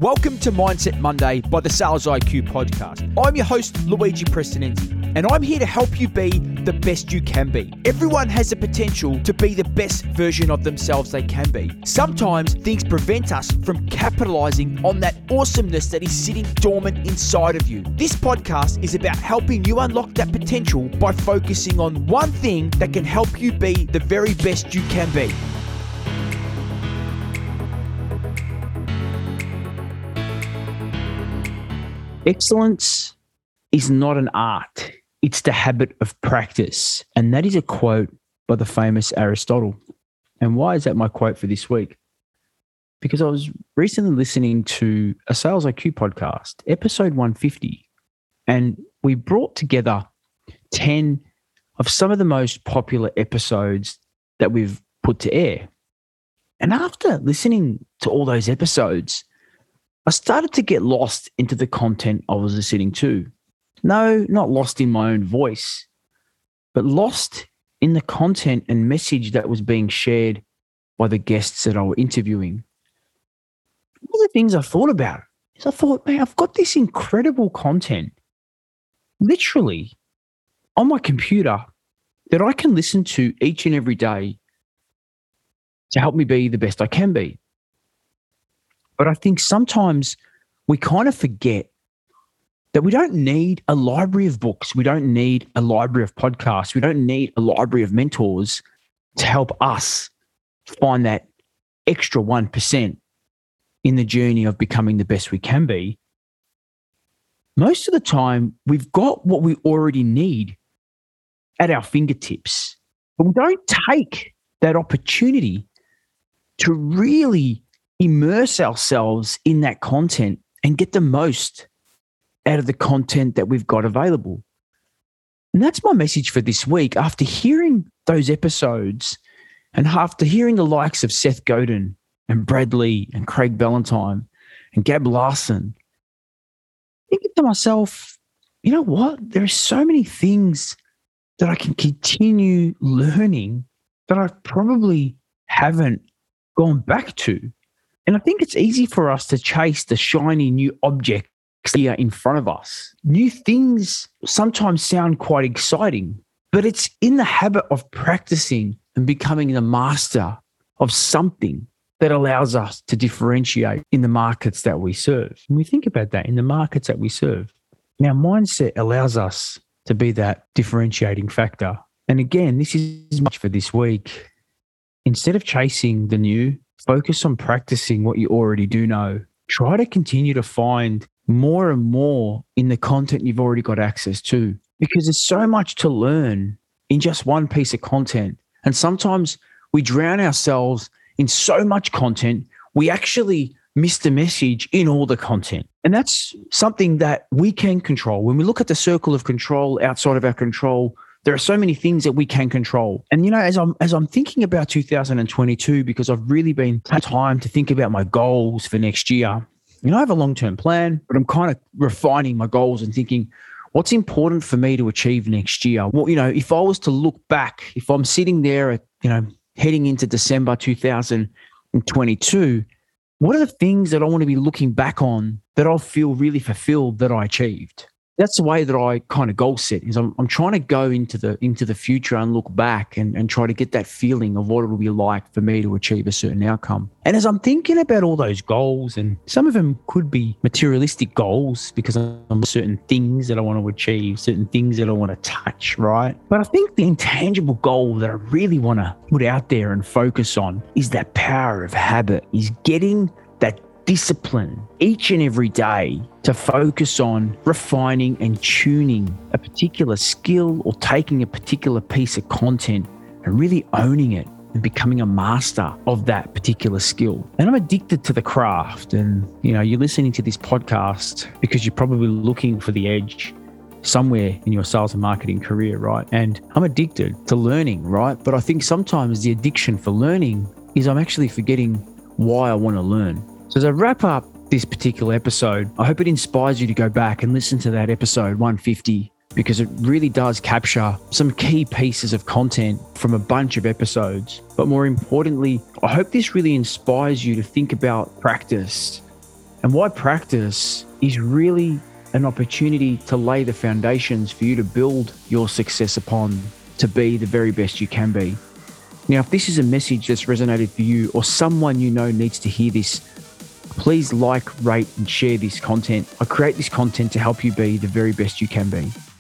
Welcome to Mindset Monday by the Sales IQ podcast. I'm your host, Luigi Prestinenzi, and I'm here to help you be the best you can be. Everyone has the potential to be the best version of themselves they can be. Sometimes things prevent us from capitalizing on that awesomeness that is sitting dormant inside of you. This podcast is about helping you unlock that potential by focusing on one thing that can help you be the very best you can be. Excellence is not an art, it's the habit of practice. And that is a quote by the famous Aristotle. And why is that my quote for this week? Because I was recently listening to a Sales IQ podcast, episode 150, and we brought together 10 of some of the most popular episodes that we've put to air. And after listening to all those episodes, I started to get lost into the content I was listening to. No, not lost in my own voice, but lost in the content and message that was being shared by the guests that I was interviewing. One of the things I thought about is I thought, man, I've got this incredible content literally on my computer that I can listen to each and every day to help me be the best I can be. But I think sometimes we kind of forget that we don't need a library of books. We don't need a library of podcasts. We don't need a library of mentors to help us find that extra 1% in the journey of becoming the best we can be. Most of the time, we've got what we already need at our fingertips, but we don't take that opportunity to really immerse ourselves in that content and get the most out of the content that we've got available. And that's my message for this week. After hearing those episodes and after hearing the likes of Seth Godin and Brad Lee and Craig Ballantyne and Gab Larson, thinking to myself, you know what? There are so many things that I can continue learning that I probably haven't gone back to. And I think it's easy for us to chase the shiny new objects here in front of us. New things sometimes sound quite exciting, but it's in the habit of practicing and becoming the master of something that allows us to differentiate in the markets that we serve. When we think about that, in the markets that we serve, now mindset allows us to be that differentiating factor. And again, this is much for this week. Instead of chasing the new, focus on practicing what you already do know. Try to continue to find more and more in the content you've already got access to, because there's so much to learn in just one piece of content. And sometimes we drown ourselves in so much content, we actually miss the message in all the content. And that's something that we can control. When we look at the circle of control outside of our control, there are so many things that we can control. And, you know, as I'm thinking about 2022, because I've really been taking time to think about my goals for next year, you know, I have a long-term plan, but I'm kind of refining my goals and thinking, what's important for me to achieve next year? Well, you know, if I was to look back, if I'm sitting there at, you know, heading into December 2022, what are the things that I want to be looking back on that I'll feel really fulfilled that I achieved? That's the way that I kind of goal set is I'm trying to go into the future and look back and try to get that feeling of what it will be like for me to achieve a certain outcome. And as I'm thinking about all those goals, and some of them could be materialistic goals because I'm certain things that I want to achieve, certain things that I want to touch, right? But I think the intangible goal that I really want to put out there and focus on is that power of habit, is getting that discipline each and every day to focus on refining and tuning a particular skill or taking a particular piece of content and really owning it and becoming a master of that particular skill. And I'm addicted to the craft. And, you know, you're listening to this podcast because you're probably looking for the edge somewhere in your sales and marketing career, right? And I'm addicted to learning, right? But I think sometimes the addiction for learning is I'm actually forgetting why I want to learn. So as I wrap up this particular episode, I hope it inspires you to go back and listen to that episode 150, because it really does capture some key pieces of content from a bunch of episodes. But more importantly, I hope this really inspires you to think about practice And why practice is really an opportunity to lay the foundations for you to build your success upon to be the very best you can be. Now, if this is a message that's resonated for you or someone you know needs to hear this, please like, rate, and share this content. I create this content to help you be the very best you can be.